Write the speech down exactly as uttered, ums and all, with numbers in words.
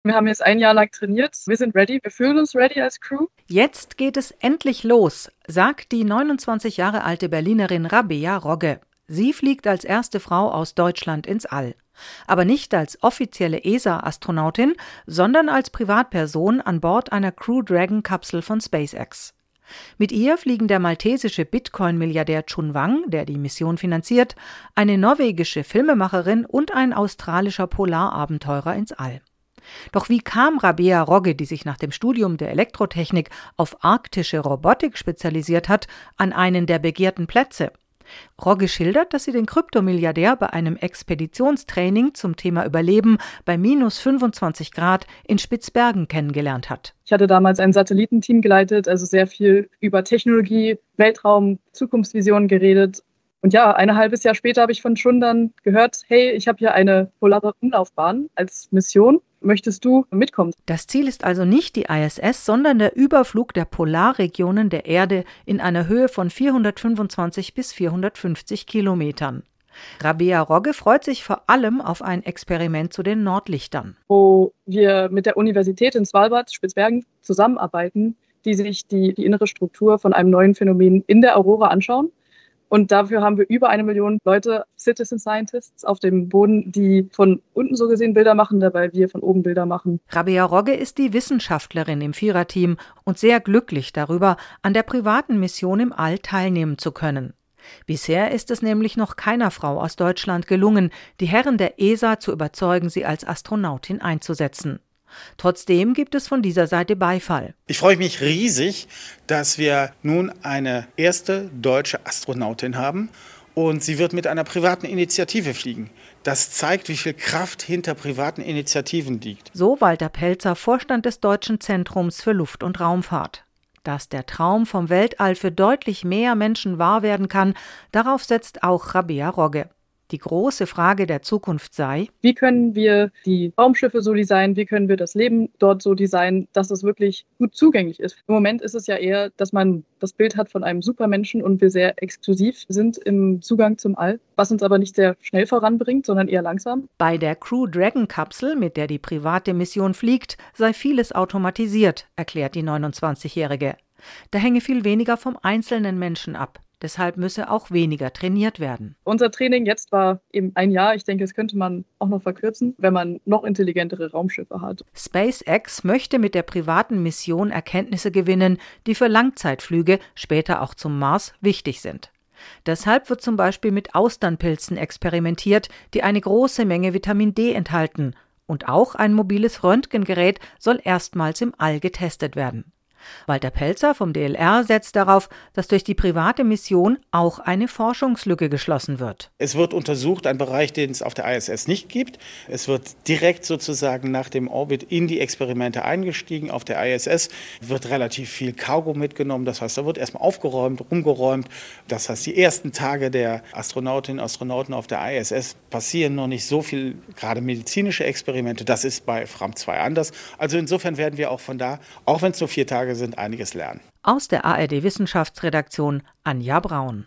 Wir haben jetzt ein Jahr lang trainiert. Wir sind ready. Wir fühlen uns ready als Crew. Jetzt geht es endlich los, sagt die neunundzwanzig Jahre alte Berlinerin Rabea Rogge. Sie fliegt als erste Frau aus Deutschland ins All. Aber nicht als offizielle E S A-Astronautin, sondern als Privatperson an Bord einer Crew Dragon-Kapsel von SpaceX. Mit ihr fliegen der maltesische Bitcoin-Milliardär Chun Wang, der die Mission finanziert, eine norwegische Filmemacherin und ein australischer Polarabenteurer ins All. Doch wie kam Rabea Rogge, die sich nach dem Studium der Elektrotechnik auf arktische Robotik spezialisiert hat, an einen der begehrten Plätze? Rogge schildert, dass sie den Kryptomilliardär bei einem Expeditionstraining zum Thema Überleben bei minus fünfundzwanzig Grad in Spitzbergen kennengelernt hat. Ich hatte damals ein Satellitenteam geleitet, also sehr viel über Technologie, Weltraum, Zukunftsvisionen geredet. Und ja, ein halbes Jahr später habe ich von Chun dann gehört, hey, ich habe hier eine polare Umlaufbahn als Mission. Möchtest du mitkommen? Das Ziel ist also nicht die I S S, sondern der Überflug der Polarregionen der Erde in einer Höhe von vierhundertfünfundzwanzig bis vierhundertfünfzig Kilometern. Rabea Rogge freut sich vor allem auf ein Experiment zu den Nordlichtern. Wo wir mit der Universität in Svalbard, Spitzbergen, zusammenarbeiten, die sich die, die innere Struktur von einem neuen Phänomen in der Aurora anschauen. Und dafür haben wir über eine Million Leute, Citizen Scientists, auf dem Boden, die von unten so gesehen Bilder machen, dabei wir von oben Bilder machen. Rabea Rogge ist die Wissenschaftlerin im Viererteam und sehr glücklich darüber, an der privaten Mission im All teilnehmen zu können. Bisher ist es nämlich noch keiner Frau aus Deutschland gelungen, die Herren der E S A zu überzeugen, sie als Astronautin einzusetzen. Trotzdem gibt es von dieser Seite Beifall. Ich freue mich riesig, dass wir nun eine erste deutsche Astronautin haben und sie wird mit einer privaten Initiative fliegen. Das zeigt, wie viel Kraft hinter privaten Initiativen liegt. So Walter Pelzer, Vorstand des Deutschen Zentrums für Luft- und Raumfahrt. Dass der Traum vom Weltall für deutlich mehr Menschen wahr werden kann, darauf setzt auch Rabea Rogge. Die große Frage der Zukunft sei: Wie können wir die Raumschiffe so designen, wie können wir das Leben dort so designen, dass es wirklich gut zugänglich ist. Im Moment ist es ja eher, dass man das Bild hat von einem Supermenschen und wir sehr exklusiv sind im Zugang zum All, was uns aber nicht sehr schnell voranbringt, sondern eher langsam. Bei der Crew Dragon-Kapsel, mit der die private Mission fliegt, sei vieles automatisiert, erklärt die neunundzwanzigjährige. Da hänge viel weniger vom einzelnen Menschen ab. Deshalb müsse auch weniger trainiert werden. Unser Training jetzt war eben ein Jahr. Ich denke, das könnte man auch noch verkürzen, wenn man noch intelligentere Raumschiffe hat. SpaceX möchte mit der privaten Mission Erkenntnisse gewinnen, die für Langzeitflüge, später auch zum Mars, wichtig sind. Deshalb wird zum Beispiel mit Austernpilzen experimentiert, die eine große Menge Vitamin D enthalten. Und auch ein mobiles Röntgengerät soll erstmals im All getestet werden. Walter Pelzer vom D L R setzt darauf, dass durch die private Mission auch eine Forschungslücke geschlossen wird. Es wird untersucht, ein Bereich, den es auf der I S S nicht gibt. Es wird direkt sozusagen nach dem Orbit in die Experimente eingestiegen. Auf der I S S wird relativ viel Cargo mitgenommen. Das heißt, da wird erstmal aufgeräumt, rumgeräumt. Das heißt, die ersten Tage der Astronautinnen und Astronauten auf der I S S passieren noch nicht so viel, gerade medizinische Experimente. Das ist bei Fram zwei anders. Also insofern werden wir auch von da, auch wenn es nur vier Tage sind, einiges lernen. Aus der A R D Wissenschaftsredaktion Anja Braun.